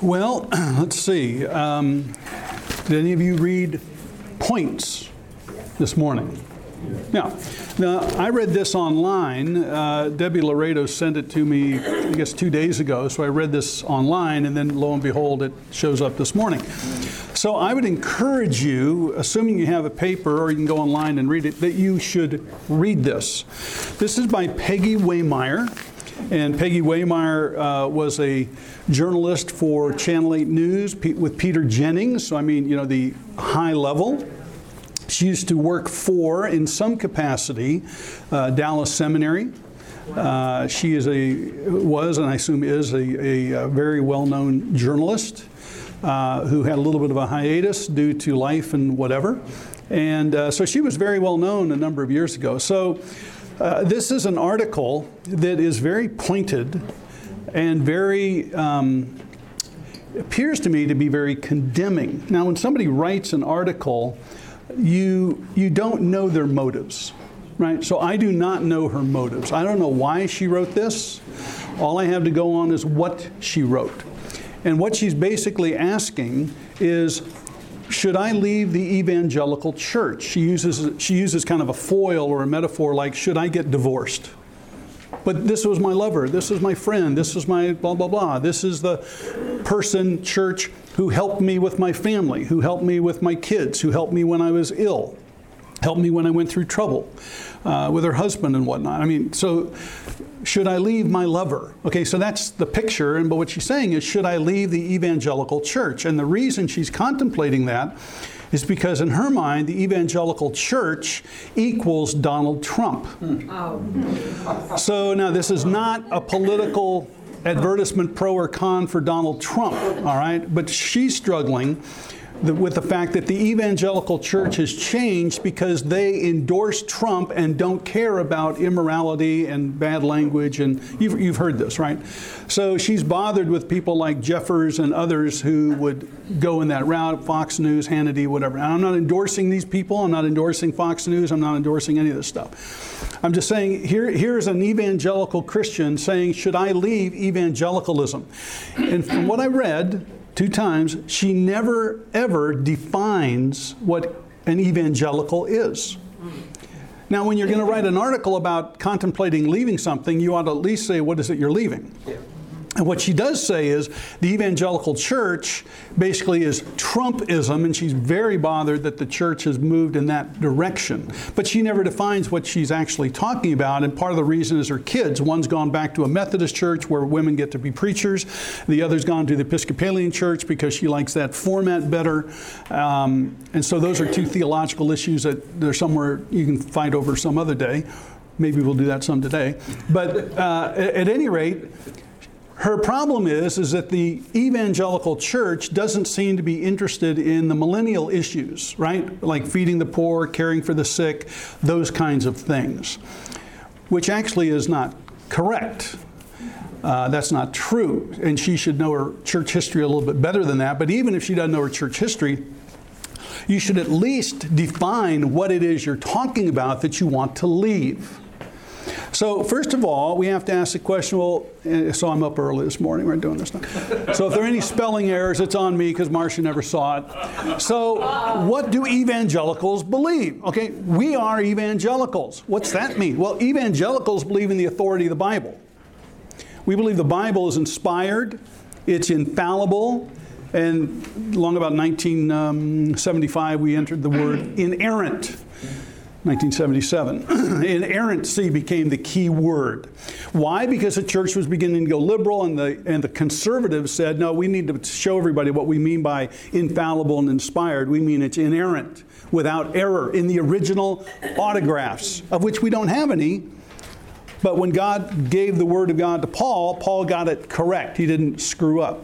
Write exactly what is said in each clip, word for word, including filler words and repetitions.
Well, let's see. Um, did any of you read Points this morning? Now, now, I read this online. Uh, Debbie Laredo sent it to me, I guess, two days ago. So I read this online, and then lo and behold, it shows up this morning. So I would encourage you, assuming you have a paper or you can go online and read it, that you should read this. This is by Peggy Waymeyer. And Peggy Waymeyer uh, was a journalist for Channel eight News P- with Peter Jennings. So, I mean, you know, the high level. She used to work for, in some capacity, uh, Dallas Seminary. Uh, she is a, was, and I assume is, a, a, a very well-known journalist uh, who had a little bit of a hiatus due to life and whatever. And uh, so she was very well known a number of years ago. So uh, this is an article that is very pointed and very, um, appears to me to be very condemning. Now, when somebody writes an article, you you don't know their motives, right? So I do not know her motives. I don't know why she wrote this. All I have to go on is what she wrote. And what she's basically asking is, should I leave the evangelical church? She uses she uses kind of a foil or a metaphor like, should I get divorced? But this was my lover, this is my friend, this is my blah, blah, blah. This is the person, church, who helped me with my family, who helped me with my kids, who helped me when I was ill, helped me when I went through trouble uh, with her husband and whatnot. I mean, so should I leave my lover? Okay, so that's the picture, and but what she's saying is, should I leave the evangelical church? And the reason she's contemplating that is because in her mind, the evangelical church equals Donald Trump. Oh. So now this is not a political advertisement pro or con for Donald Trump, all right? But she's struggling with the fact that the evangelical church has changed because they endorse Trump and don't care about immorality and bad language. And you've, you've heard this, right? So she's bothered with people like Jeffers and others who would go in that route, Fox News, Hannity, whatever. And I'm not endorsing these people. I'm not endorsing Fox News. I'm not endorsing any of this stuff. I'm just saying, here, here's an evangelical Christian saying, should I leave evangelicalism? And from what I read two times, she never, ever defines what an evangelical is. Now, when you're going to write an article about contemplating leaving something, you ought to at least say, what is it you're leaving? Yeah. And what she does say is the evangelical church basically is Trumpism, and she's very bothered that the church has moved in that direction. But she never defines what she's actually talking about, and part of the reason is her kids. One's gone back to a Methodist church where women get to be preachers. The other's gone to the Episcopalian church because she likes that format better. Um, and so those are two theological issues that there's somewhere you can fight over some other day. Maybe we'll do that some today. But uh, at, at any rate, her problem is, is that the evangelical church doesn't seem to be interested in the millennial issues, right? Like feeding the poor, caring for the sick, those kinds of things, which actually is not correct. Uh, that's not true. And she should know her church history a little bit better than that. But even if she doesn't know her church history, you should at least define what it is you're talking about that you want to leave. So first of all, we have to ask the question, well, so I'm up early this morning, we're doing this now. So if there are any spelling errors, it's on me because Marcia never saw it. So what do evangelicals believe? Okay, we are evangelicals. What's that mean? Well, evangelicals believe in the authority of the Bible. We believe the Bible is inspired, it's infallible, and long about nineteen seventy-five, we entered the word inerrant. nineteen seventy-seven. Inerrancy became the key word. Why? Because the church was beginning to go liberal, and the and the conservatives said, no, we need to show everybody what we mean by infallible and inspired. We mean it's inerrant, without error, in the original autographs, of which we don't have any. But when God gave the Word of God to Paul, Paul got it correct. He didn't screw up.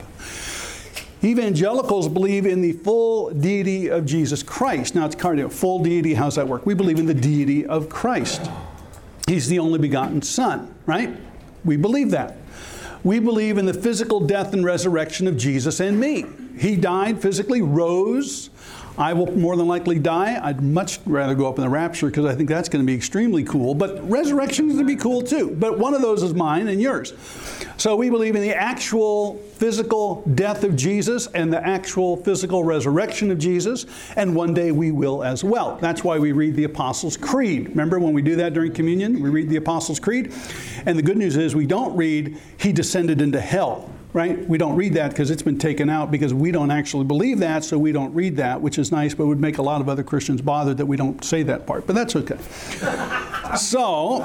Evangelicals believe in the full deity of Jesus Christ. Now, it's cardio. Full deity, how's that work? We believe in the deity of Christ. He's the only begotten Son, right? We believe that. We believe in the physical death and resurrection of Jesus and me. He died physically, rose I will more than likely die. I'd much rather go up in the rapture because I think that's going to be extremely cool. But resurrection is going to be cool too. But one of those is mine and yours. So we believe in the actual physical death of Jesus and the actual physical resurrection of Jesus. And one day we will as well. That's why we read the Apostles' Creed. Remember when we do that during communion? We read the Apostles' Creed. And the good news is we don't read, He descended into hell. Right? We don't read that because it's been taken out because we don't actually believe that, so we don't read that, which is nice, but would make a lot of other Christians bothered that we don't say that part. But that's okay. So,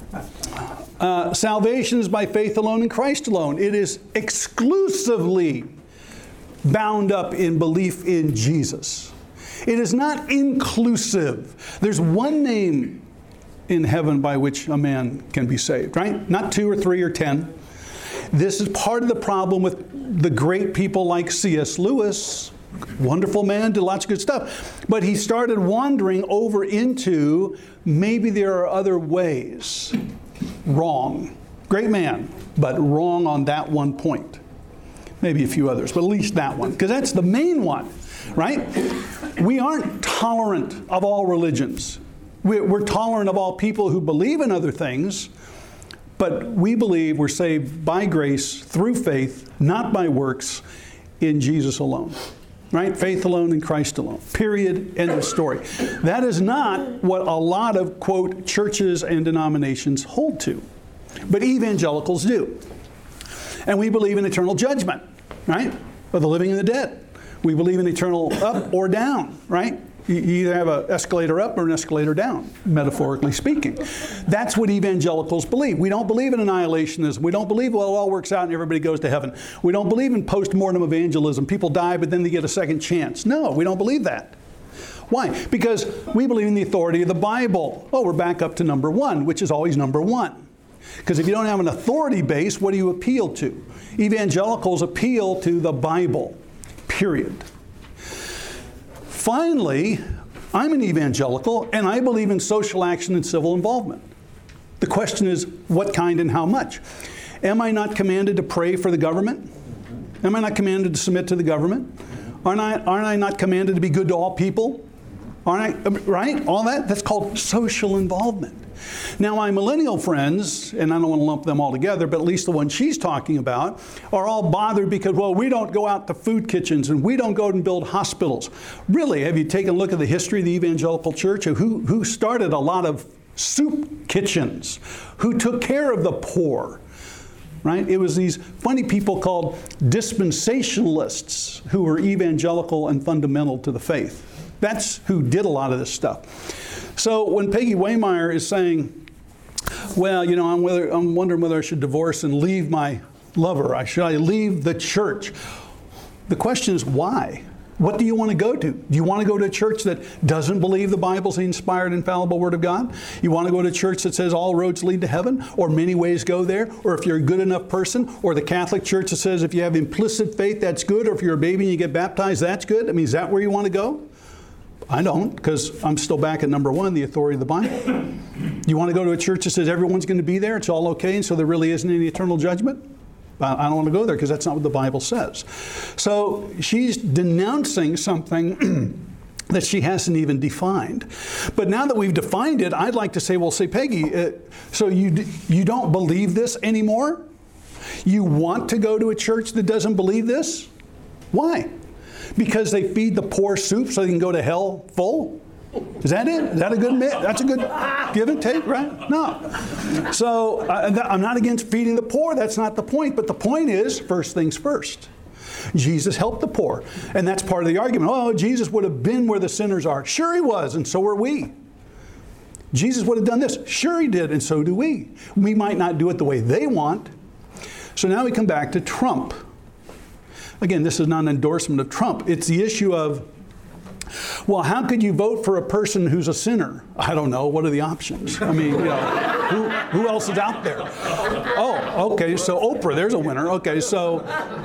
uh, salvation is by faith alone in Christ alone. It is exclusively bound up in belief in Jesus. It is not inclusive. There's one name in heaven by which a man can be saved, right? Not two or three or ten. This is part of the problem with the great people like C S Lewis. Wonderful man, did lots of good stuff. But he started wandering over into maybe there are other ways. Wrong. Great man, but wrong on that one point. Maybe a few others, but at least that one. Because that's the main one, right? We aren't tolerant of all religions. We're tolerant of all people who believe in other things. But we believe we're saved by grace through faith, not by works, in Jesus alone. Right? Faith alone in Christ alone. Period. End of story. That is not what a lot of, quote, churches and denominations hold to. But evangelicals do. And we believe in eternal judgment, right? For the living and the dead. We believe in eternal up or down, right? You either have an escalator up or an escalator down, metaphorically speaking. That's what evangelicals believe. We don't believe in annihilationism. We don't believe, well, it all works out and everybody goes to heaven. We don't believe in post-mortem evangelism. People die, but then they get a second chance. No, we don't believe that. Why? Because we believe in the authority of the Bible. Oh, we're back up to number one, which is always number one. Because if you don't have an authority base, what do you appeal to? Evangelicals appeal to the Bible, period. Finally, I'm an evangelical, and I believe in social action and civil involvement. The question is, what kind and how much? Am I not commanded to pray for the government? Am I not commanded to submit to the government? Aren't I, aren't I not commanded to be good to all people? Aren't I, right? All that? That's called social involvement. Now, my millennial friends, and I don't want to lump them all together, but at least the one she's talking about, are all bothered because, well, we don't go out to food kitchens and we don't go and build hospitals. Really, have you taken a look at the history of the evangelical church? Who, who started a lot of soup kitchens? Who took care of the poor? Right? It was these funny people called dispensationalists who were evangelical and fundamental to the faith. That's who did a lot of this stuff. So when Peggy Waymeyer is saying, well, you know, I'm, whether, I'm wondering whether I should divorce and leave my lover. I, should I leave the church? The question is why? What do you want to go to? Do you want to go to a church that doesn't believe the Bible's the inspired, infallible Word of God? You want to go to a church that says all roads lead to heaven, or many ways go there? Or if you're a good enough person, or the Catholic Church that says if you have implicit faith, that's good, or if you're a baby and you get baptized, that's good? I mean, is that where you want to go? I don't, because I'm still back at number one, the authority of the Bible. You want to go to a church that says everyone's going to be there, it's all okay, and so there really isn't any eternal judgment? I don't want to go there because that's not what the Bible says. So she's denouncing something that she hasn't even defined. But now that we've defined it, I'd like to say, well, say, Peggy, uh, so you, you don't believe this anymore? You want to go to a church that doesn't believe this? Why? Because they feed the poor soup so they can go to hell full? Is that it? Is that a good myth? That's a good give and take, right? No. So uh, I'm not against feeding the poor. That's not the point. But the point is, first things first. Jesus helped the poor. And that's part of the argument. Oh, Jesus would have been where the sinners are. Sure he was, and so are we. Jesus would have done this. Sure he did, and so do we. We might not do it the way they want. So now we come back to Trump. Again, this is not an endorsement of Trump. It's the issue of, well, how could you vote for a person who's a sinner? I don't know. What are the options? I mean, you know, who, who else is out there? Oh, okay, so Oprah, there's a winner. Okay, so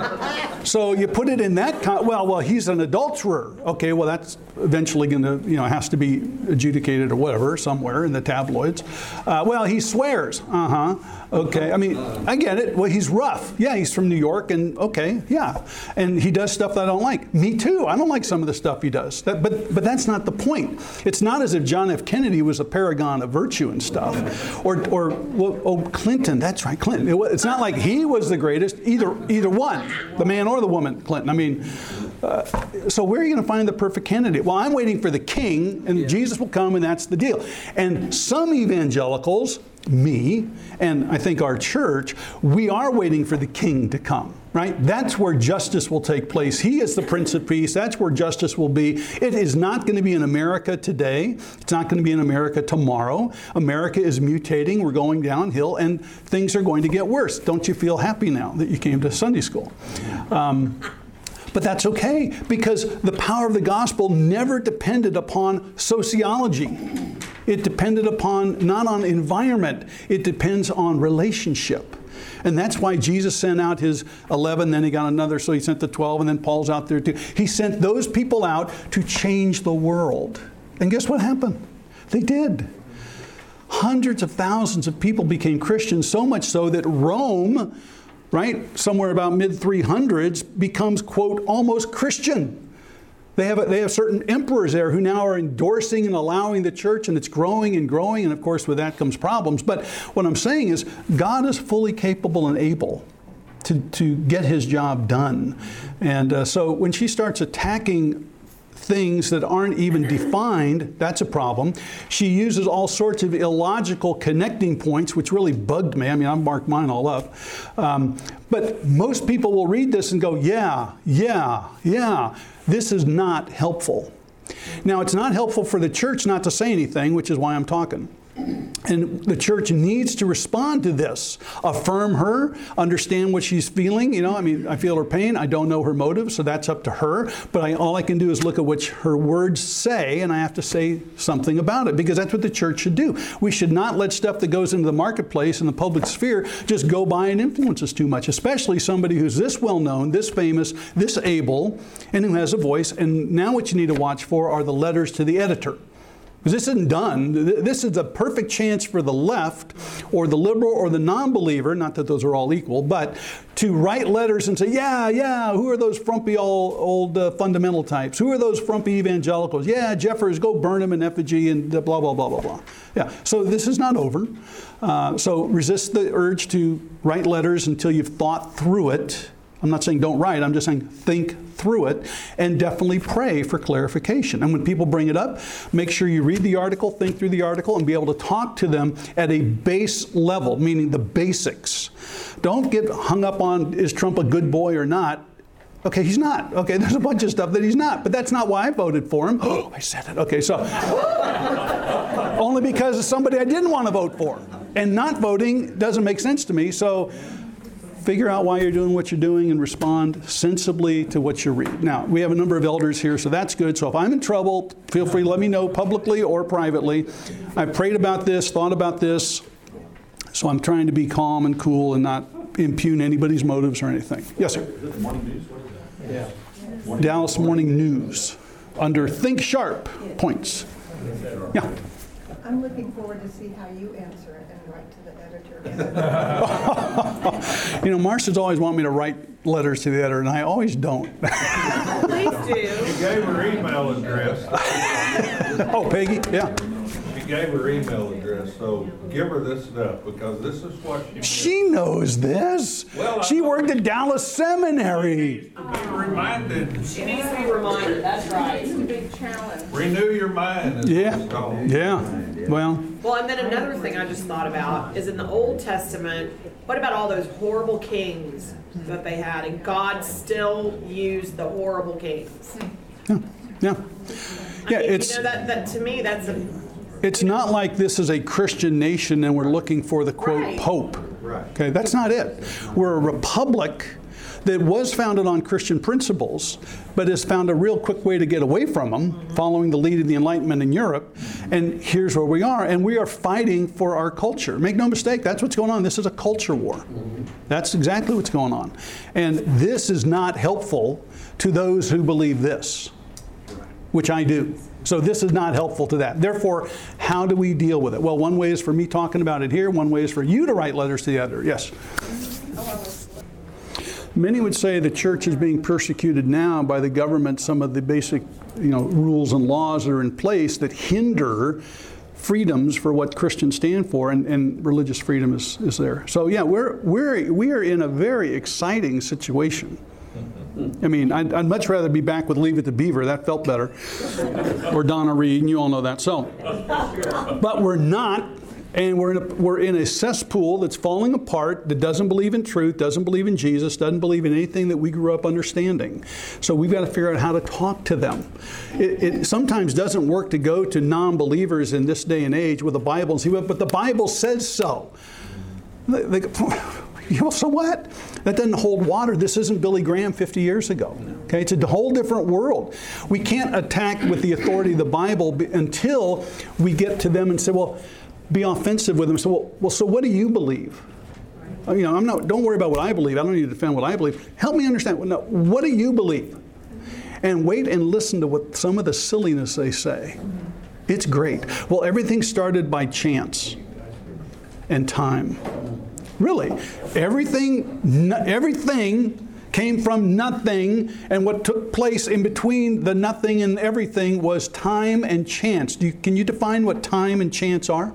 so you put it in that kind, well, well, he's an adulterer. Okay, well, that's eventually going to, you know, has to be adjudicated or whatever somewhere in the tabloids. Uh, well, he swears. Uh-huh. Okay, I mean, I get it. Well, he's rough. Yeah, he's from New York, and okay, yeah. And he does stuff that I don't like. Me too. I don't like some of the stuff he does. That But, but, but that's not the point. It's not as if John F. Kennedy was a paragon of virtue and stuff. Or, or well, oh, Clinton, that's right, Clinton. It, it's not like he was the greatest, either, either one, the man or the woman, Clinton. I mean, uh, so where are you going to find the perfect candidate? Well, I'm waiting for the king, and yeah. Jesus will come, and that's the deal. And some evangelicals, me, and I think our church, we are waiting for the king to come, right? That's where justice will take place. He is the Prince of Peace. That's where justice will be. It is not going to be in America today. It's not going to be in America tomorrow. America is mutating. We're going downhill, and things are going to get worse. Don't you feel happy now that you came to Sunday school? Um, But that's okay, because the power of the gospel never depended upon sociology. It depended upon, not on environment, it depends on relationship. And that's why Jesus sent out his eleven, then he got another, so he sent the twelve, and then Paul's out there too. He sent those people out to change the world. And guess what happened? They did. Hundreds of thousands of people became Christians, so much so that Rome, right, somewhere about mid three hundreds, becomes, quote, almost Christian. They have, a, they have certain emperors there who now are endorsing and allowing the church, and it's growing and growing, and of course with that comes problems. But what I'm saying is God is fully capable and able to, to get his job done. And uh, so when she starts attacking things that aren't even defined, that's a problem. She uses all sorts of illogical connecting points, which really bugged me. I mean, I've marked mine all up. Um, but most people will read this and go, yeah, yeah, yeah. This is not helpful. Now, it's not helpful for the church not to say anything, which is why I'm talking. And the church needs to respond to this. Affirm her, understand what she's feeling. You know, I mean, I feel her pain. I don't know her motive, so that's up to her. But I, all I can do is look at what her words say, and I have to say something about it, because that's what the church should do. We should not let stuff that goes into the marketplace and the public sphere just go by and influence us too much, especially somebody who's this well-known, this famous, this able, and who has a voice. And now what you need to watch for are the letters to the editor. Because this isn't done. This is a perfect chance for the left or the liberal or the non-believer, not that those are all equal, but to write letters and say, yeah, yeah, who are those frumpy old, old uh, fundamental types? Who are those frumpy evangelicals? Yeah, Jeffers, go burn them in effigy and blah, blah, blah, blah, blah. Yeah, so this is not over. Uh, so resist the urge to write letters until you've thought through it. I'm not saying don't write, I'm just saying think through it, and definitely pray for clarification. And when people bring it up, make sure you read the article, think through the article, and be able to talk to them at a base level, meaning the basics. Don't get hung up on, is Trump a good boy or not? Okay, he's not. Okay, there's a bunch of stuff that he's not, but that's not why I voted for him. Oh, I said it. Okay, so only because of somebody I didn't want to vote for. And not voting doesn't make sense to me, so figure out why you're doing what you're doing and respond sensibly to what you read. Now, we have a number of elders here, so that's good. So if I'm in trouble, feel free to let me know publicly or privately. I've prayed about this, thought about this, so I'm trying to be calm and cool and not impugn anybody's motives or anything. Yes, sir? Is it the morning news? What is that? Yeah. Dallas Morning News under Think Sharp points. Yeah. I'm looking forward to see how you answer it and write to the editor. You know, Marcia's always wanted me to write letters to the editor, and I always don't. Please do. She gave her email address. Oh, Peggy? Yeah. She gave her email address, so give her this stuff, because this is what she She knows this. Well, I she know. worked at Dallas Seminary. to be reminded. She needs to be reminded, that's right. It's a big challenge. Renew your mind. Is Yeah. what it's called. Yeah. Well, Well, and then another thing I just thought about is in the Old Testament, what about all those horrible kings that they had? And God still used the horrible kings. yeah. Yeah. I Yeah, mean, it's you know, that, that to me, that's a, it's not like this is a Christian nation and we're looking for the quote Right. Pope. Right. Okay, that's not it. We're a republic that was founded on Christian principles, but has found a real quick way to get away from them, following the lead of the Enlightenment in Europe. And here's where we are, and we are fighting for our culture. Make no mistake, that's what's going on. This is a culture war. That's exactly what's going on. And this is not helpful to those who believe this, which I do. So this is not helpful to that. Therefore, how do we deal with it? Well, one way is for me talking about it here. One way is for you to write letters to the editor. Yes? Many would say the church is being persecuted now by the government, some of the basic, you know, rules and laws that are in place that hinder freedoms for what Christians stand for, and, and religious freedom is, is there. So yeah, we're, we're, we are in a very exciting situation. I mean, I'd, I'd much rather be back with Leave It to Beaver. That felt better. Or Donna Reed, and you all know that. So, but we're not, and we're in, a, we're in a cesspool that's falling apart, that doesn't believe in truth, doesn't believe in Jesus, doesn't believe in anything that we grew up understanding. So we've got to figure out how to talk to them. It, it sometimes doesn't work to go to non-believers in this day and age with the Bible and see, but the Bible says so. They, they go, you know, so what? That doesn't hold water. This isn't Billy Graham fifty years ago. Okay, it's a whole different world. We can't attack with the authority of the Bible until we get to them and say, well, be offensive with them. So, well, well so what do you believe? You know, I'm not. Don't worry about what I believe. I don't need to defend what I believe. Help me understand. No, what do you believe? And wait and listen to what some of the silliness they say. It's great. Well, everything started by chance and time. Really, everything, everything came from nothing, and what took place in between the nothing and everything was time and chance. Do you, can you define what time and chance are?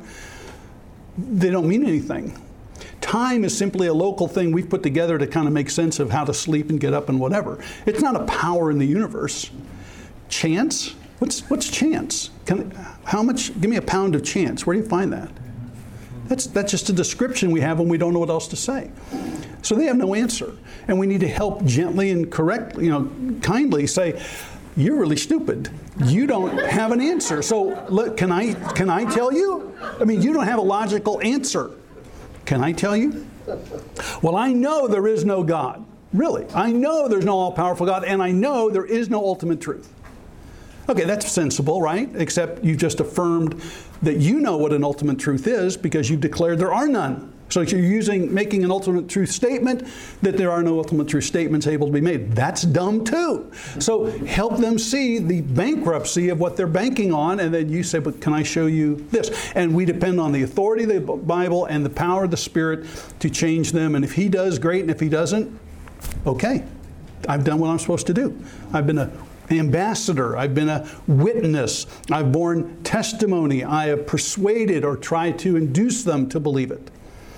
They don't mean anything. Time is simply a local thing we've put together to kind of make sense of how to sleep and get up and whatever. It's not a power in the universe. Chance? What's what's chance? Can, how much? Give me a pound of chance. Where do you find that? That's, that's just a description we have when we don't know what else to say. So they have no answer. And we need to help gently and correctly, you know, kindly say, you're really stupid. You don't have an answer. So look, can I, can I tell you? I mean, you don't have a logical answer. Can I tell you? Well, I know there is no God. Really. I know there's no all-powerful God, and I know there is no ultimate truth. Okay, that's sensible, right? Except you just affirmed that you know what an ultimate truth is because you've declared there are none. So you're using, making an ultimate truth statement that there are no ultimate truth statements able to be made. That's dumb too. So help them see the bankruptcy of what they're banking on, and then you say, but can I show you this? And we depend on the authority of the Bible and the power of the Spirit to change them. And if He does, great. And if He doesn't, okay. I've done what I'm supposed to do. I've been a ambassador. I've been a witness. I've borne testimony. I have persuaded or tried to induce them to believe it.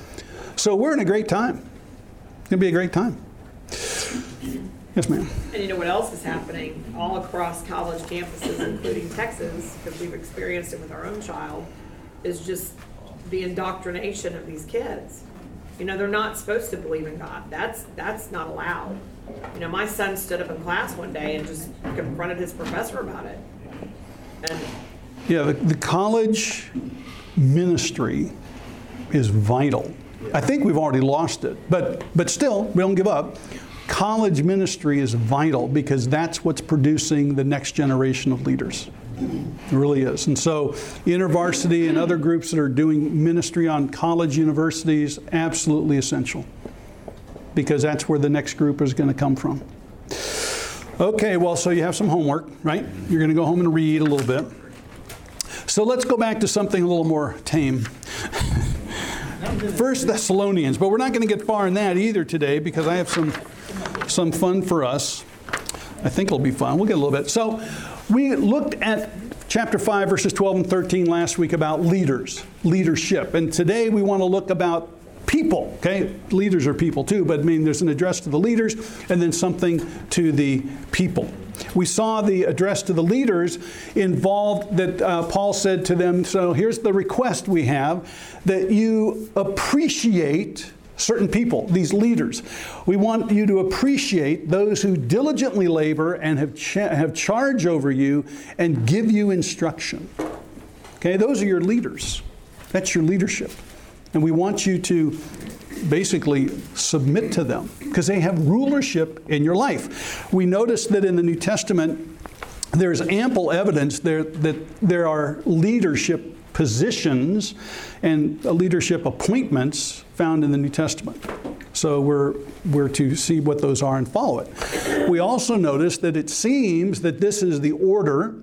So we're in a great time. It's going to be a great time. Yes, ma'am. And you know what else is happening all across college campuses, including Texas, because we've experienced it with our own child, is just the indoctrination of these kids. You know, they're not supposed to believe in God. That's that's not allowed. You know, my son stood up in class one day and just confronted his professor about it. And yeah, the, the college ministry is vital. I think we've already lost it, but but still, we don't give up. College ministry is vital because that's what's producing the next generation of leaders. It really is. And so InterVarsity and other groups that are doing ministry on college universities, absolutely essential. Because that's where the next group is going to come from. Okay, well, so you have some homework, right? You're going to go home and read a little bit. So let's go back to something a little more tame. First Thessalonians, but we're not going to get far in that either today because I have some some fun for us. I think it'll be fun. We'll get a little bit. So we looked at chapter five, verses twelve and thirteen last week about leaders, leadership. And today we want to look about people, okay? Leaders are people too, but I mean, there's an address to the leaders and then something to the people. We saw the address to the leaders involved that uh, Paul said to them, so here's the request we have, that you appreciate certain people, these leaders. We want you to appreciate those who diligently labor and have, cha- have charge over you and give you instruction. Okay, those are your leaders. That's your leadership. And we want you to basically submit to them because they have rulership in your life. We notice that in the New Testament, there's ample evidence there that there are leadership positions and leadership appointments found in the New Testament. So we're, we're to see what those are and follow it. We also notice that it seems that this is the order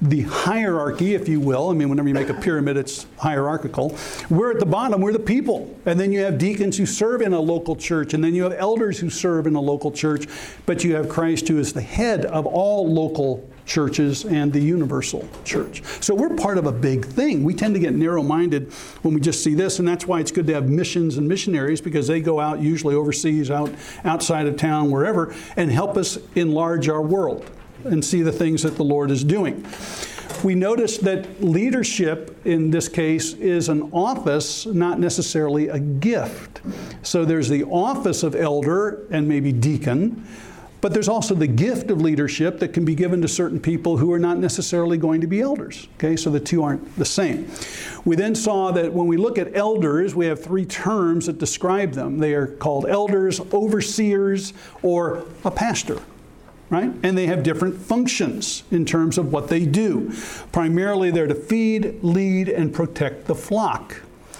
the hierarchy, if you will. I mean, whenever you make a pyramid, it's hierarchical. We're at the bottom, we're the people. And then you have deacons who serve in a local church, and then you have elders who serve in a local church, but you have Christ who is the head of all local churches and the universal church. So we're part of a big thing. We tend to get narrow-minded when we just see this, and that's why it's good to have missions and missionaries, because they go out usually overseas, out outside of town, wherever, and help us enlarge our world and see the things that the Lord is doing. We notice that leadership in this case is an office, not necessarily a gift. So there's the office of elder and maybe deacon, but there's also the gift of leadership that can be given to certain people who are not necessarily going to be elders. Okay, so the two aren't the same. We then saw that when we look at elders, we have three terms that describe them. They are called elders, overseers, or a pastor. Right? And they have different functions in terms of what they do. Primarily, they're to feed, lead, and protect the flock.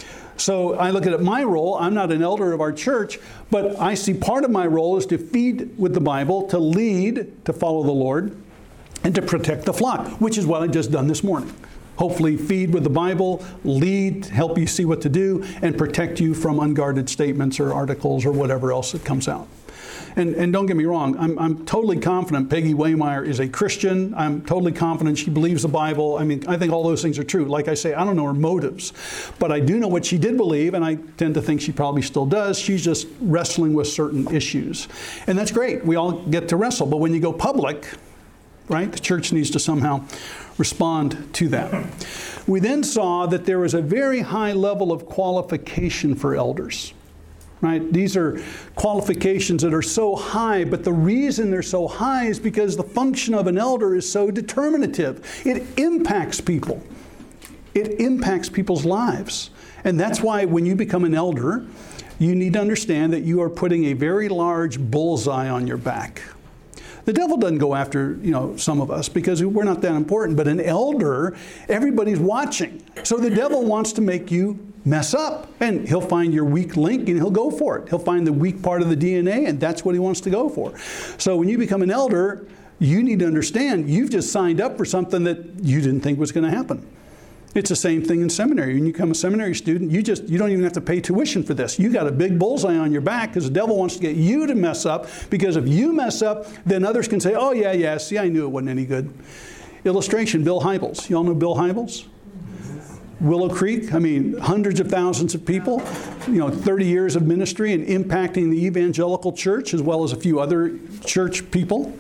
So I look at my role. I'm not an elder of our church, but I see part of my role is to feed with the Bible, to lead, to follow the Lord, and to protect the flock, which is what I just done this morning. Hopefully feed with the Bible, lead, help you see what to do, and protect you from unguarded statements or articles or whatever else that comes out. And, and don't get me wrong, I'm, I'm totally confident Peggy Waymeyer is a Christian. I'm totally confident she believes the Bible. I mean, I think all those things are true. Like I say, I don't know her motives, but I do know what she did believe, and I tend to think she probably still does. She's just wrestling with certain issues. And that's great. We all get to wrestle. But when you go public, right, the church needs to somehow respond to that. We then saw that there was a very high level of qualification for elders. Right? These are qualifications that are so high, but the reason they're so high is because the function of an elder is so determinative. It impacts people. It impacts people's lives. And that's why when you become an elder, you need to understand that you are putting a very large bullseye on your back. The devil doesn't go after, you know, some of us because we're not that important, but an elder, everybody's watching. So the devil wants to make you mess up, and he'll find your weak link and he'll go for it. He'll find the weak part of the D N A, and that's what he wants to go for. So when you become an elder, you need to understand you've just signed up for something that you didn't think was going to happen. It's the same thing in seminary. When you become a seminary student, you just you don't even have to pay tuition for this. You got a big bullseye on your back because the devil wants to get you to mess up, because if you mess up, then others can say, oh yeah, yeah, see, I knew it wasn't any good. Illustration, Bill Hybels. You all know Bill Hybels? Willow Creek, I mean, hundreds of thousands of people, you know, thirty years of ministry and impacting the evangelical church as well as a few other church people.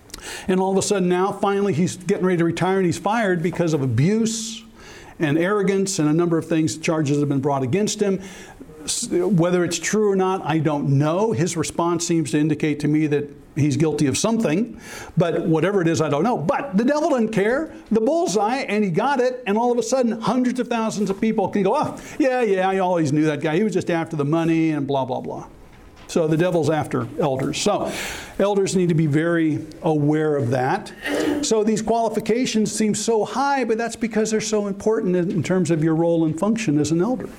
And all of a sudden now, finally, he's getting ready to retire and he's fired because of abuse and arrogance and a number of things, charges have been brought against him. Whether it's true or not, I don't know. His response seems to indicate to me that he's guilty of something, but whatever it is, I don't know. But the devil doesn't care. The bullseye, and he got it, and all of a sudden, hundreds of thousands of people can go, oh, yeah, yeah, I always knew that guy. He was just after the money and blah, blah, blah. So the devil's after elders. So elders need to be very aware of that. So these qualifications seem so high, but that's because they're so important in terms of your role and function as an elder.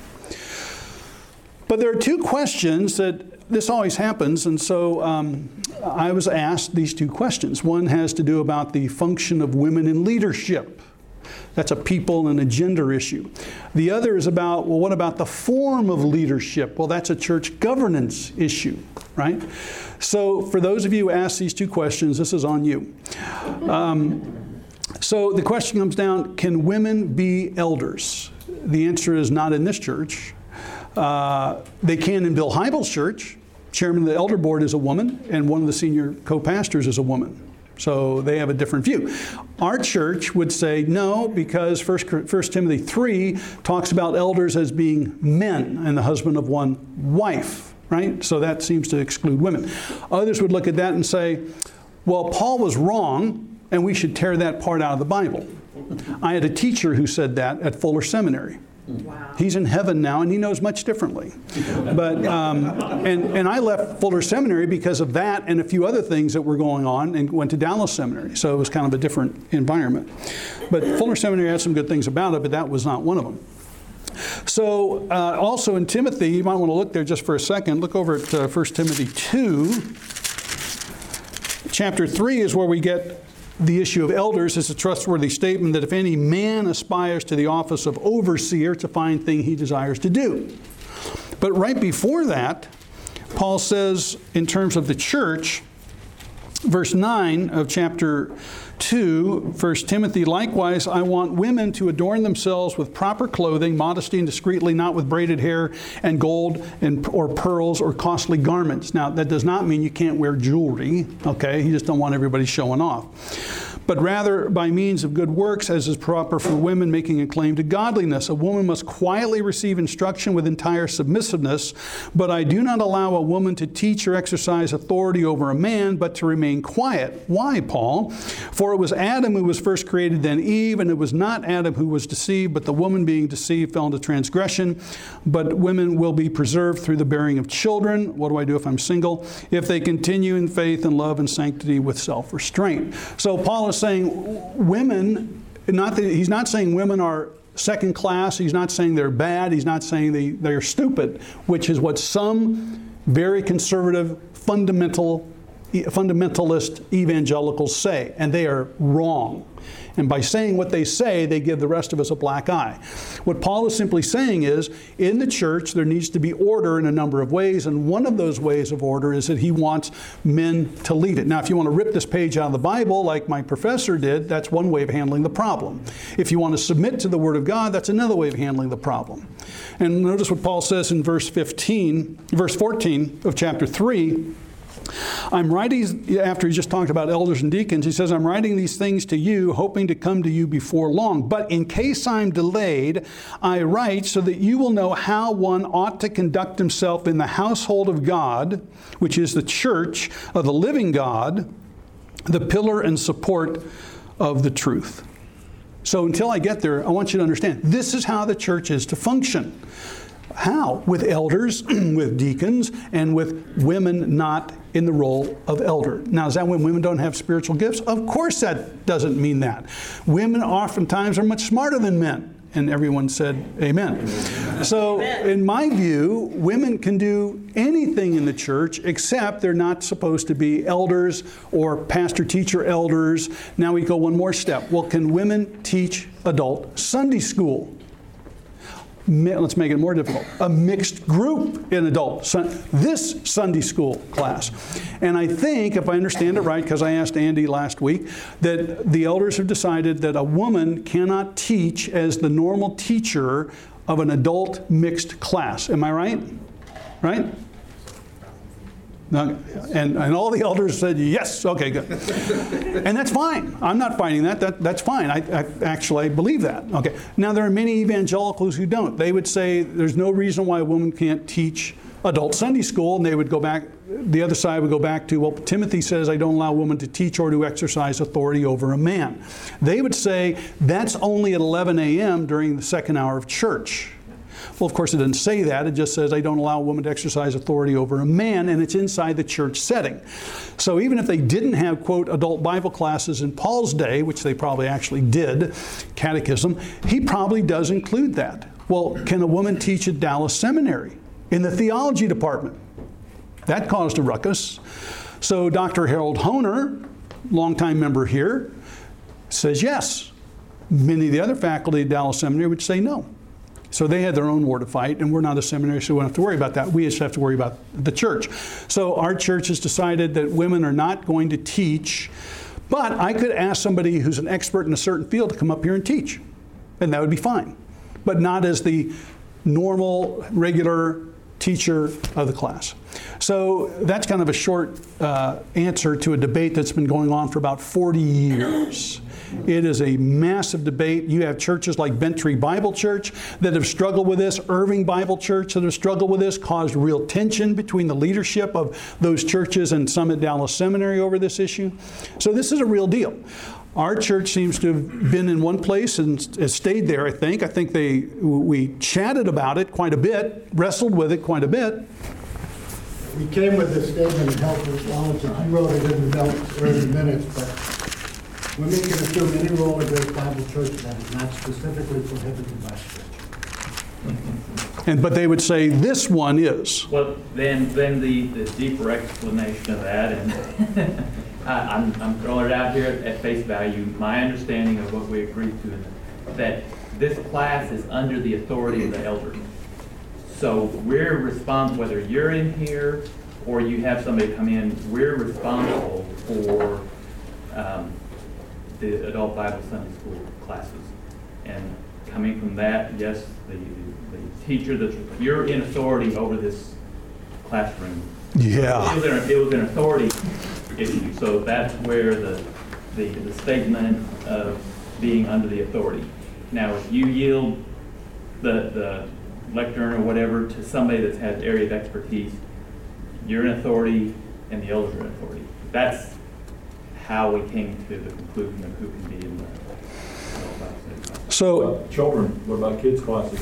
But there are two questions that this always happens, and so um, I was asked these two questions. One has to do about the function of women in leadership. That's a people and a gender issue. The other is about, well, what about the form of leadership? Well, that's a church governance issue, right? So for those of you who asked these two questions, this is on you. Um, so the question comes down, can women be elders? The answer is not in this church. Uh, they can in Bill Hybels' church. Chairman of the elder board is a woman, and one of the senior co-pastors is a woman. So they have a different view. Our church would say no, because First Timothy three talks about elders as being men and the husband of one wife, right? So that seems to exclude women. Others would look at that and say, well, Paul was wrong, and we should tear that part out of the Bible. I had a teacher who said that at Fuller Seminary. Wow. He's in heaven now, and he knows much differently. But um, and and I left Fuller Seminary because of that and a few other things that were going on, and went to Dallas Seminary. So it was kind of a different environment. But Fuller Seminary had some good things about it, but that was not one of them. So uh, also in Timothy, you might want to look there just for a second. Look over at uh, First Timothy two. Chapter three is where we get the issue of elders, it's a trustworthy statement that if any man aspires to the office of overseer, it's a fine thing he desires to do. But right before that, Paul says, in terms of the church, verse nine of chapter two, First Timothy, likewise, I want women to adorn themselves with proper clothing, modesty and discreetly, not with braided hair and gold and or pearls or costly garments. Now, that does not mean you can't wear jewelry, okay? You just don't want everybody showing off. But rather by means of good works, as is proper for women making a claim to godliness. A woman must quietly receive instruction with entire submissiveness, but I do not allow a woman to teach or exercise authority over a man, but to remain quiet. Why, Paul? For it was Adam who was first created, then Eve, and it was not Adam who was deceived, but the woman being deceived fell into transgression. But women will be preserved through the bearing of children. What do I do if I'm single? If they continue in faith and love and sanctity with self-restraint. So Paul is saying women, not that, he's not saying women are second class, he's not saying they're bad, he's not saying they, they're stupid, which is what some very conservative, fundamental, fundamentalist evangelicals say, and they are wrong. And by saying what they say, they give the rest of us a black eye. What Paul is simply saying is, in the church, there needs to be order in a number of ways, and one of those ways of order is that he wants men to lead it. Now, if you want to rip this page out of the Bible, like my professor did, that's one way of handling the problem. If you want to submit to the Word of God, that's another way of handling the problem. And notice what Paul says in verse fifteen, verse fourteen of chapter three. I'm writing, after he just talked about elders and deacons, he says, I'm writing these things to you, hoping to come to you before long. But in case I'm delayed, I write so that you will know how one ought to conduct himself in the household of God, which is the church of the living God, the pillar and support of the truth. So until I get there, I want you to understand, this is how the church is to function. How? With elders, with deacons, and with women not in the role of elder. Now, is that when women don't have spiritual gifts? Of course that doesn't mean that. Women oftentimes are much smarter than men. And everyone said amen. So in my view, women can do anything in the church except they're not supposed to be elders or pastor-teacher elders. Now we go one more step. Well, can women teach adult Sunday school? Let's make it more difficult. A mixed group in adult, sun, this Sunday school class. And I think, if I understand it right, because I asked Andy last week, that the elders have decided that a woman cannot teach as the normal teacher of an adult mixed class. Am I right? Right? No, and, and all the elders said, yes, okay, good. And that's fine. I'm not fighting that. that that's fine. I, I actually believe that. Okay. Now, there are many evangelicals who don't. They would say there's no reason why a woman can't teach adult Sunday school, and they would go back, the other side would go back to, well, Timothy says I don't allow a woman to teach or to exercise authority over a man. They would say that's only at eleven a.m. during the second hour of church. Well, of course, it doesn't say that. It just says, I don't allow a woman to exercise authority over a man, and it's inside the church setting. So even if they didn't have, quote, adult Bible classes in Paul's day, which they probably actually did, catechism, he probably does include that. Well, can a woman teach at Dallas Seminary in the theology department? That caused a ruckus. So Doctor Harold Honer, longtime member here, says yes. Many of the other faculty at Dallas Seminary would say no. So they had their own war to fight, and we're not a seminary, so we don't have to worry about that. We just have to worry about the church. So our church has decided that women are not going to teach, but I could ask somebody who's an expert in a certain field to come up here and teach, and that would be fine, but not as the normal, regular teacher of the class. So that's kind of a short uh, answer to a debate that's been going on for about forty years. It is a massive debate. You have churches like Bentry Bible Church that have struggled with this, Irving Bible Church that have struggled with this, caused real tension between the leadership of those churches and some at Dallas Seminary over this issue. So this is a real deal. Our church seems to have been in one place and has stayed there, I think. I think they we chatted about it quite a bit, wrestled with it quite a bit. We came with this statement in Health with Knowledge, and you wrote it in the notes or in the minutes, but women can assume any role in Grace Bible Church that is not specifically prohibited by Scripture. And but they would say this one is. Well, then, then the, the deeper explanation of that, and I, I'm, I'm throwing it out here at face value. My understanding of what we agreed to is that this class is under the authority of the elders. So we're responsible, whether you're in here or you have somebody come in, we're responsible for um, the adult Bible Sunday school classes. And coming from that, yes, the, the teacher, that you're in authority over this classroom. Yeah. It was an, it was an authority issue, so that's where the, the, the statement of being under the authority. Now, if you yield the, the lectern or whatever to somebody that's had area of expertise, you're an authority and the elders are an authority. That's how we came to the conclusion of who can be in the adult Bible study class. So, Children, what about kids' classes?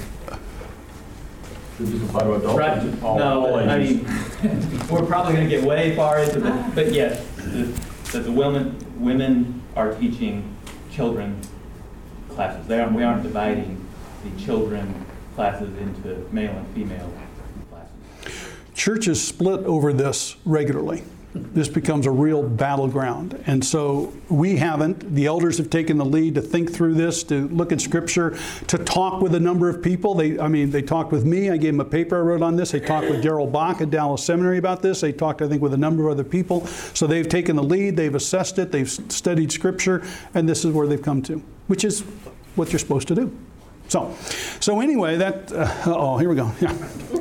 Does this apply to adults? Right. Or just all- No, all I ages? mean, we're probably going to get way far into the, but yes, the- that the women, women are teaching children classes. They aren't, we aren't dividing the children classes into male and female classes. churches split over this regularly. This becomes a real battleground. And so we haven't. The elders have taken the lead to think through this, to look at Scripture, to talk with a number of people. They, I mean, they talked with me. I gave them a paper I wrote on this. They talked with Darrell Bach at Dallas Seminary about this. They talked, I think, with a number of other people. So they've taken the lead. They've assessed it. They've studied Scripture. And this is where they've come to, which is what you're supposed to do. So, so anyway, that, uh, oh, here we go. Yeah.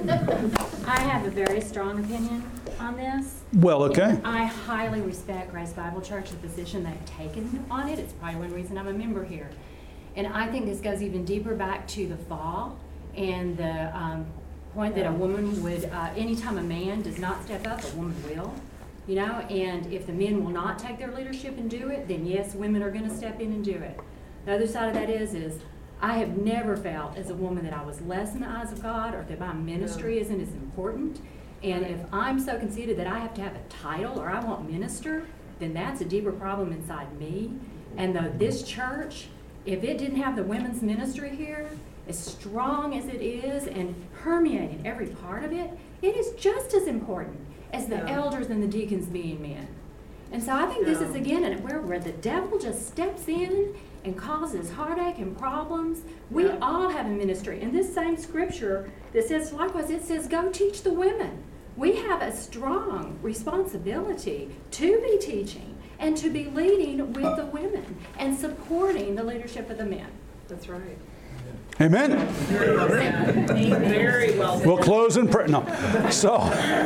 I have a very strong opinion on this. Well, okay. And I highly respect Grace Bible Church, the position they've taken on it. It's probably one reason I'm a member here. And I think this goes even deeper back to the fall and the um, point that a woman would, uh, anytime a man does not step up, a woman will. You know, and if the men will not take their leadership and do it, then yes, women are going to step in and do it. The other side of that is, is I have never felt as a woman that I was less in the eyes of God or that my ministry isn't as important. And if I'm so conceited that I have to have a title or I want minister, then that's a deeper problem inside me. And the, this church, if it didn't have the women's ministry here, as strong as it is and permeating every part of it, it is just as important as the Yeah. elders and the deacons being men. And so I think this Yeah. is, again, and where, where the devil just steps in and causes heartache and problems. We Yeah. all have a ministry. In this same scripture that says, likewise, it says, go teach the women. We have a strong responsibility to be teaching and to be leading with the women and supporting the leadership of the men. That's right. Amen. Very well said. Very well said. We'll close in prayer. No. So,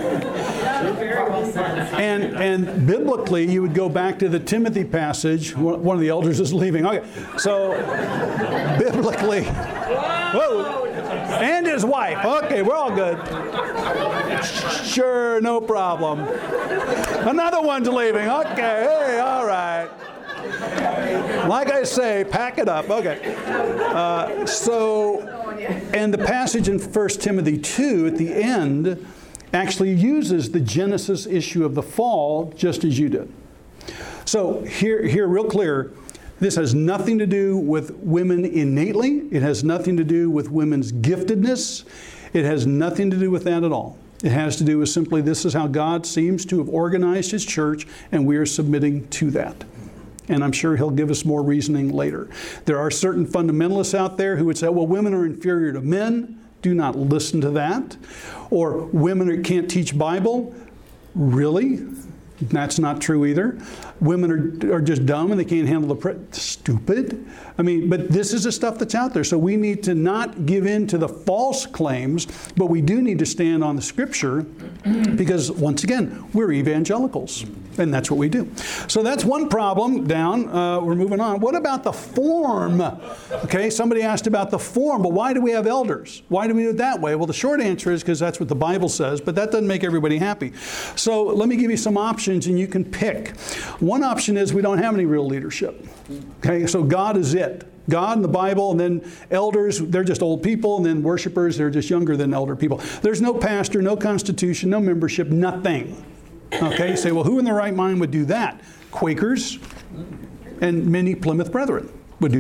Very well said. and and biblically, you would go back to the Timothy passage. One one of the elders is leaving. Okay. So, biblically, whoa, and his wife. Okay, we're all good. Sure, no problem. Another one's leaving. Okay, hey, all right. Like I say, pack it up. Okay. Uh, so, and the passage in First Timothy two at the end actually uses the Genesis issue of the fall just as you did. So here, here, real clear, this has nothing to do with women innately. It has nothing to do with women's giftedness. It has nothing to do with that at all. It has to do with simply this is how God seems to have organized His church, and we are submitting to that. And I'm sure He'll give us more reasoning later. There are certain fundamentalists out there who would say, well, women are inferior to men. Do not listen to that. Or women can't teach Bible. Really? That's not true either. Women are, are just dumb and they can't handle the pre- stupid. I mean, but this is the stuff that's out there. So we need to not give in to the false claims, but we do need to stand on the Scripture because, once again, we're evangelicals. And that's what we do. So that's one problem down. Uh, we're moving on. What about the form? Okay, somebody asked about the form, but why do we have elders? Why do we do it that way? Well, the short answer is because that's what the Bible says, but that doesn't make everybody happy. So let me give you some options and you can pick. One option is we don't have any real leadership. Okay, so God is it. God and the Bible, and then elders, they're just old people, and then worshipers, they're just younger than elder people. There's no pastor, no constitution, no membership, nothing. Okay, you say, well, who in their right mind would do that? Quakers and many Plymouth Brethren would do that.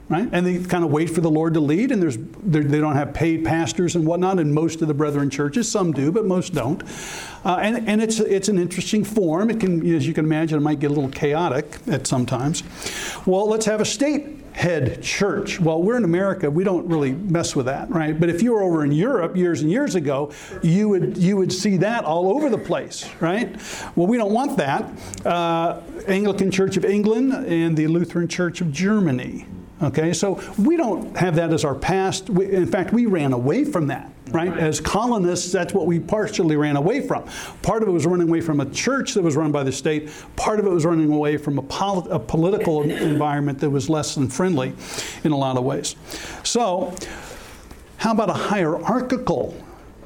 right? And they kind of wait for the Lord to lead, and there's they don't have paid pastors and whatnot in most of the brethren churches. Some do, but most don't. Uh, and and it's it's an interesting form. It can, as you can imagine, it might get a little chaotic at sometimes. Well, let's have a state head church. Well, we're in America. We don't really mess with that, right? But if you were over in Europe years and years ago, you would you would see that all over the place, right? Well, we don't want that. Uh, Anglican Church of England and the Lutheran Church of Germany. Okay, so we don't have that as our past. We, in fact, we ran away from that, right? right? As colonists, that's what we partially ran away from. Part of it was running away from a church that was run by the state. Part of it was running away from a, pol- a political environment that was less than friendly in a lot of ways. So, how about a hierarchical?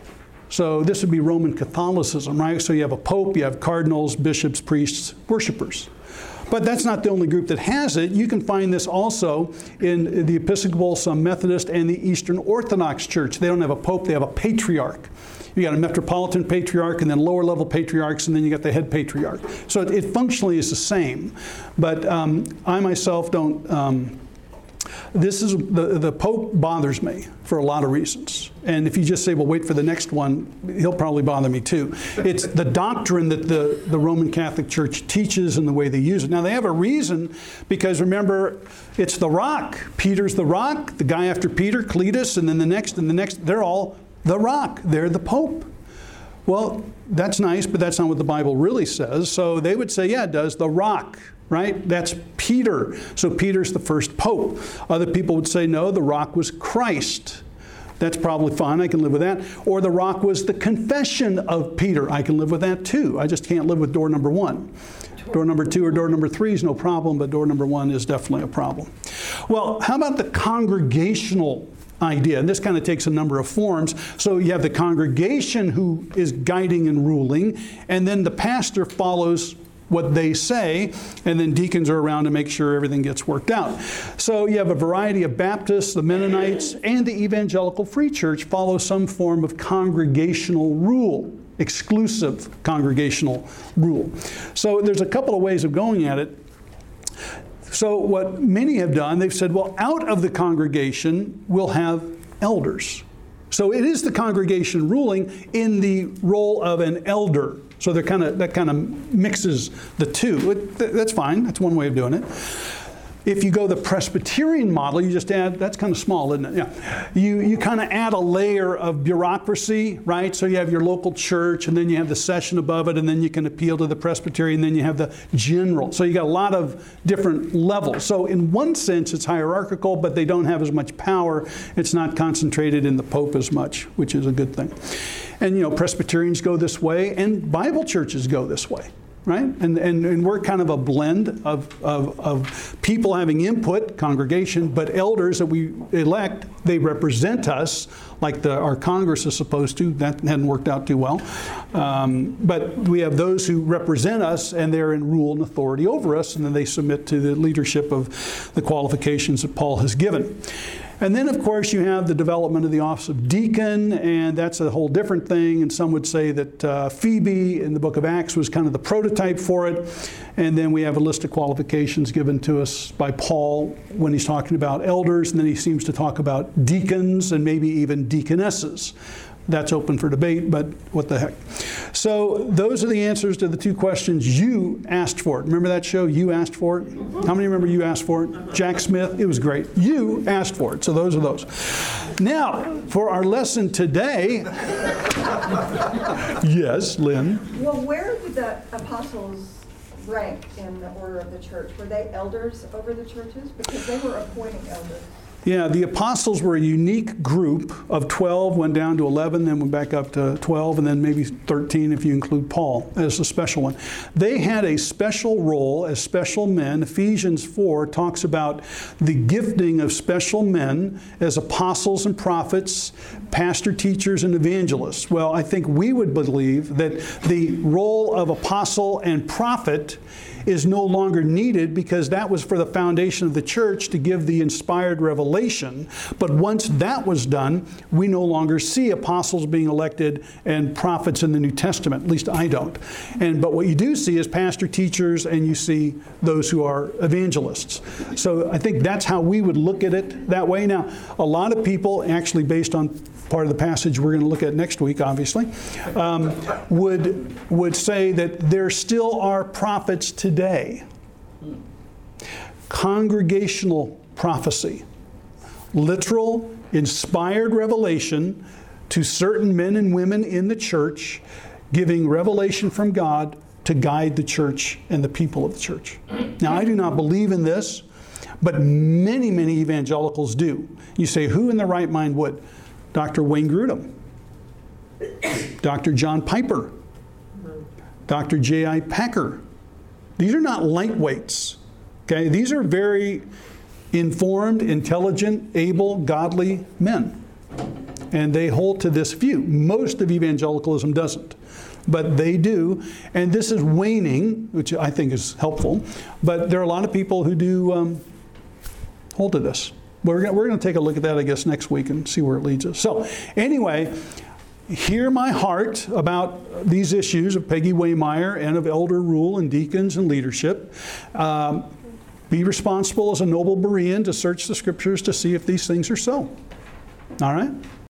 So this would be Roman Catholicism, right? So you have a pope, you have cardinals, bishops, priests, worshipers. But that's not the only group that has it. You can find this also in the Episcopal, some Methodist, and the Eastern Orthodox Church. They don't have a pope, they have a patriarch. You got a metropolitan patriarch, and then lower level patriarchs, and then you got the head patriarch. So it, it functionally is the same. But um, I myself don't, um, this is, the, the Pope bothers me for a lot of reasons. And if you just say, well, wait for the next one, he'll probably bother me too. It's the doctrine that the, the Roman Catholic Church teaches and the way they use it. Now, they have a reason, because remember, it's the rock. Peter's the rock, the guy after Peter, Cletus, and then the next and the next, they're all the rock. They're the Pope. Well, that's nice, but that's not what the Bible really says. So they would say, yeah, it does, the rock. Right? That's Peter. So Peter's the first pope. Other people would say, no, the rock was Christ. That's probably fine. I can live with that. Or the rock was the confession of Peter. I can live with that too. I just can't live with door number one. Door number two or door number three is no problem, but door number one is definitely a problem. Well, how about the congregational idea? And this kind of takes a number of forms. So you have the congregation who is guiding and ruling, and then the pastor follows what they say, and then deacons are around to make sure everything gets worked out. So you have a variety of Baptists, the Mennonites, and the Evangelical Free Church follow some form of congregational rule, exclusive congregational rule. So there's a couple of ways of going at it. So what many have done, they've said, well, out of the congregation, we'll have elders. So it is the congregation ruling in the role of an elder. So they're kind of that kind of mixes the two. It, that's fine. That's one way of doing it. If you go the Presbyterian model, you just add, that's kind of small, isn't it? Yeah. You, you kind of add a layer of bureaucracy, right? So you have your local church, and then you have the session above it, and then you can appeal to the Presbyterian, and then you have the general. So you got a lot of different levels. So in one sense, it's hierarchical, but they don't have as much power. It's not concentrated in the Pope as much, which is a good thing. And, you know, Presbyterians go this way, and Bible churches go this way. Right? And, and and we're kind of a blend of, of, of people having input, congregation, but elders that we elect, they represent us like the, our Congress is supposed to. That hadn't worked out too well. Um, but we have those who represent us, and they're in rule and authority over us, and then they submit to the leadership of the qualifications that Paul has given. And then, of course, you have the development of the office of deacon, and that's a whole different thing. And some would say that uh, Phoebe in the book of Acts was kind of the prototype for it. And then we have a list of qualifications given to us by Paul when he's talking about elders, and then he seems to talk about deacons and maybe even deaconesses. That's open for debate, but what the heck. So those are the answers to the two questions you asked for. Remember that show, You Asked For It? How many remember You Asked For It? Jack Smith, it was great. You asked for it. So those are those. Now, for our lesson today, yes, Lynn? Well, where did the apostles rank in the order of the church? Were they elders over the churches? Because they were appointing elders. Yeah, the apostles were a unique group of twelve, went down to eleven, then went back up to twelve, and then maybe thirteen if you include Paul as a special one. They had a special role as special men. Ephesians four talks about the gifting of special men as apostles and prophets, pastor, teachers, and evangelists. Well, I think we would believe that the role of apostle and prophet is no longer needed, because that was for the foundation of the church to give the inspired revelation revelation. But once that was done, we no longer see apostles being elected and prophets in the New Testament. At least I don't. And but what you do see is pastor teachers, and you see those who are evangelists. So I think that's how we would look at it that way. Now, a lot of people, actually based on part of the passage we're going to look at next week, obviously, um, would, would say that there still are prophets today. Congregational prophecy. Literal, inspired revelation to certain men and women in the church, giving revelation from God to guide the church and the people of the church. Now, I do not believe in this, but many, many evangelicals do. You say, who in their right mind would? Doctor Wayne Grudem, Doctor John Piper, Doctor J I Packer. These are not lightweights. Okay? These are very informed, intelligent, able, godly men. And they hold to this view. Most of evangelicalism doesn't, but they do. And this is waning, which I think is helpful. But there are a lot of people who do um, hold to this. We're going we're going to take a look at that, I guess, next week and see where it leads us. So anyway, hear my heart about these issues of Peggy Waymeyer and of elder rule and deacons and leadership. Um, be responsible as a noble Berean to search the Scriptures to see if these things are so. All right?